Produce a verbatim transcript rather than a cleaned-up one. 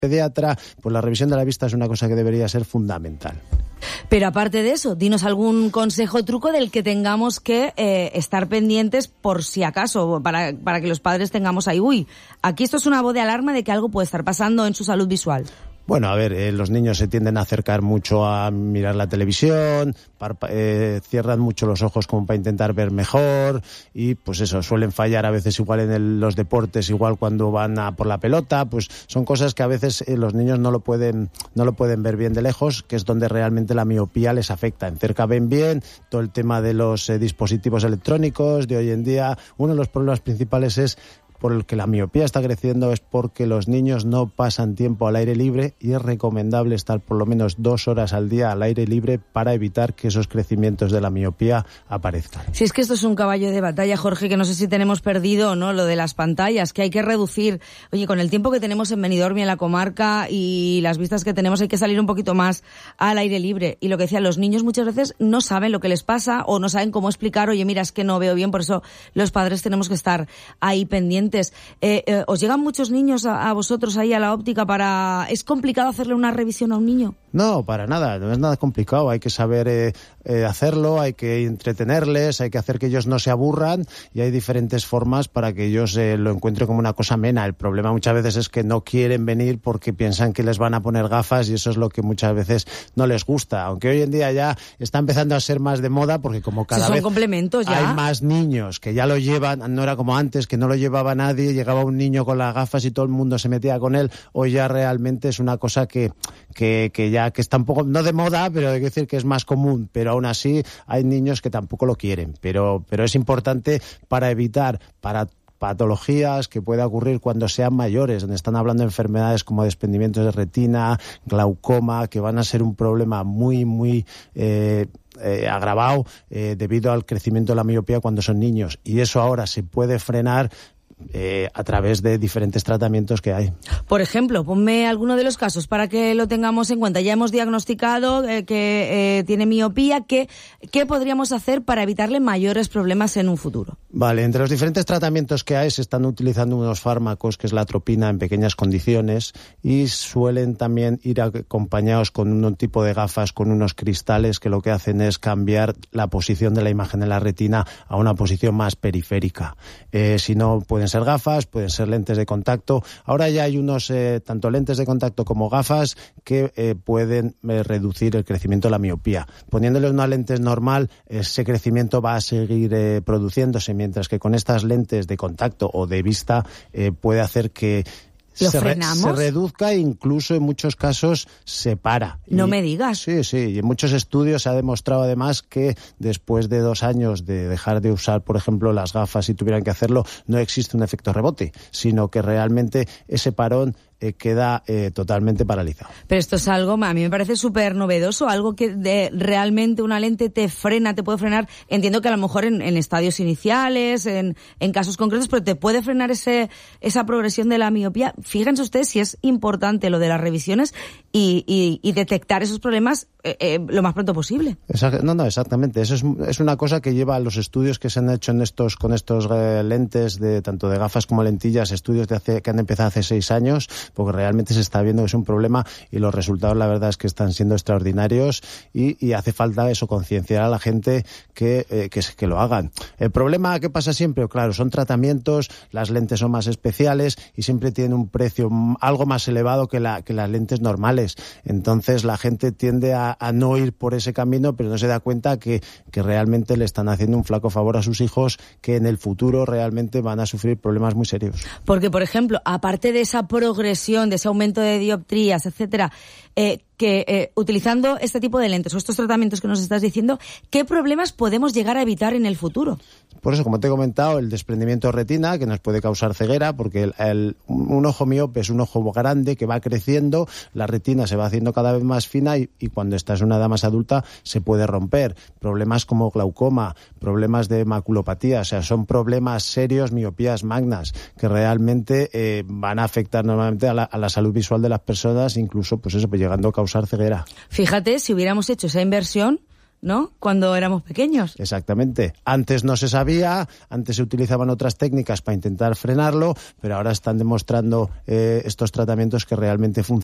pediatra, pues la revisión de la vista es una cosa que debería ser fundamental. Pero aparte de eso, dinos algún consejo o truco del que tengamos que eh, estar pendientes por si acaso, para, para que los padres tengamos ahí, uy, aquí esto es una voz de alarma de que algo puede estar pasando en su salud visual. Bueno, a ver, eh, los niños se tienden a acercar mucho a mirar la televisión, parpa- eh, cierran mucho los ojos como para intentar ver mejor y pues eso, suelen fallar a veces igual en el, los deportes, igual cuando van a por la pelota, pues son cosas que a veces eh, los niños no lo pueden no lo pueden ver bien de lejos, que es donde realmente la miopía les afecta. En cerca ven bien, todo el tema de los eh, dispositivos electrónicos de hoy en día, uno de los problemas principales es por el que la miopía está creciendo es porque los niños no pasan tiempo al aire libre y es recomendable estar por lo menos dos horas al día al aire libre para evitar que esos crecimientos de la miopía aparezcan. Si es que esto es un caballo de batalla, Jorge, que no sé si tenemos perdido o no lo de las pantallas, que hay que reducir. Oye, con el tiempo que tenemos en Benidorm y en la comarca y las vistas que tenemos hay que salir un poquito más al aire libre. Y lo que decía, los niños muchas veces no saben lo que les pasa o no saben cómo explicar, oye, mira, es que no veo bien, por eso los padres tenemos que estar ahí pendientes. Eh, eh, ¿Os llegan muchos niños a, a vosotros ahí a la óptica para...? ¿Es complicado hacerle una revisión a un niño? No, para nada, no es nada complicado, hay que saber eh, eh, hacerlo, hay que entretenerles, hay que hacer que ellos no se aburran y hay diferentes formas para que ellos eh, lo encuentren como una cosa amena. El problema muchas veces es que no quieren venir porque piensan que les van a poner gafas y eso es lo que muchas veces no les gusta, aunque hoy en día ya está empezando a ser más de moda porque como cada si son vez complementos ya. Hay más niños que ya lo llevan, no era como antes que no lo llevaba nadie, llegaba un niño con las gafas y todo el mundo se metía con él, hoy ya realmente es una cosa que, que, que ya que está un poco, no de moda, pero hay que decir que es más común, pero aún así hay niños que tampoco lo quieren, pero, pero es importante para evitar, para patologías que pueda ocurrir cuando sean mayores, donde están hablando de enfermedades como desprendimientos de retina, glaucoma, que van a ser un problema muy, muy eh, eh, agravado eh, debido al crecimiento de la miopía cuando son niños. Y eso ahora se puede frenar Eh, a través de diferentes tratamientos que hay. Por ejemplo, ponme alguno de los casos para que lo tengamos en cuenta. Ya hemos diagnosticado eh, que eh, tiene miopía. ¿Qué, ¿Qué podríamos hacer para evitarle mayores problemas en un futuro? Vale, entre los diferentes tratamientos que hay se están utilizando unos fármacos, que es la atropina en pequeñas condiciones, y suelen también ir acompañados con un tipo de gafas, con unos cristales que lo que hacen es cambiar la posición de la imagen en la retina a una posición más periférica. Eh, si no, pueden ser gafas, pueden ser lentes de contacto. Ahora ya hay unos, eh, tanto lentes de contacto como gafas, que eh, pueden eh, reducir el crecimiento de la miopía. Poniéndole una lente normal, ese crecimiento va a seguir eh, produciéndose, mientras que con estas lentes de contacto o de vista eh, puede hacer que ¿Lo se, re, frenamos? se reduzca e incluso en muchos casos se para. No y, me digas. Sí, sí. Y en muchos estudios se ha demostrado además que después de dos años de dejar de usar, por ejemplo, las gafas si tuvieran que hacerlo, no existe un efecto rebote, sino que realmente ese parón eh, queda eh, totalmente paralizado. Pero esto es algo, a mí me parece súper novedoso, algo que de, realmente una lente te frena, te puede frenar. Entiendo que a lo mejor en, en estadios iniciales, en, en casos concretos, pero te puede frenar ese esa progresión de la miopía. Fíjense ustedes si es importante lo de las revisiones y, y, y detectar esos problemas eh, eh, lo más pronto posible. Exact, no, no, exactamente. Eso es, es una cosa que lleva a los estudios que se han hecho en estos, con estos eh, lentes, de tanto de gafas como lentillas, estudios de hace, que han empezado hace seis años, porque realmente se está viendo que es un problema y los resultados la verdad es que están siendo extraordinarios y, y hace falta eso, concienciar a la gente que, eh, que, que lo hagan. El problema que pasa siempre, claro, son tratamientos, las lentes son más especiales y siempre tienen un precio algo más elevado que, la, que las lentes normales. Entonces la gente tiende a, a no ir por ese camino, pero no se da cuenta que, que realmente le están haciendo un flaco favor a sus hijos, que en el futuro realmente van a sufrir problemas muy serios. Porque, por ejemplo, aparte de esa progresión, de ese aumento de dioptrías, etcétera, eh, que eh, utilizando este tipo de lentes o estos tratamientos que nos estás diciendo, ¿qué problemas podemos llegar a evitar en el futuro? Por eso, como te he comentado, el desprendimiento de retina, que nos puede causar ceguera, porque el, el, un ojo miope es un ojo grande que va creciendo, la retina se va haciendo cada vez más fina y, y cuando estás en una edad más adulta se puede romper. Problemas como glaucoma, problemas de maculopatía, o sea, son problemas serios, miopías magnas, que realmente eh, van a afectar normalmente a la, a la salud visual de las personas, incluso, pues eso, pues llegando a causar ceguera. Fíjate, si hubiéramos hecho esa inversión, ¿no? Cuando éramos pequeños. Exactamente. Antes no se sabía, antes se utilizaban otras técnicas para intentar frenarlo, pero ahora están demostrando eh, estos tratamientos que realmente funcionan.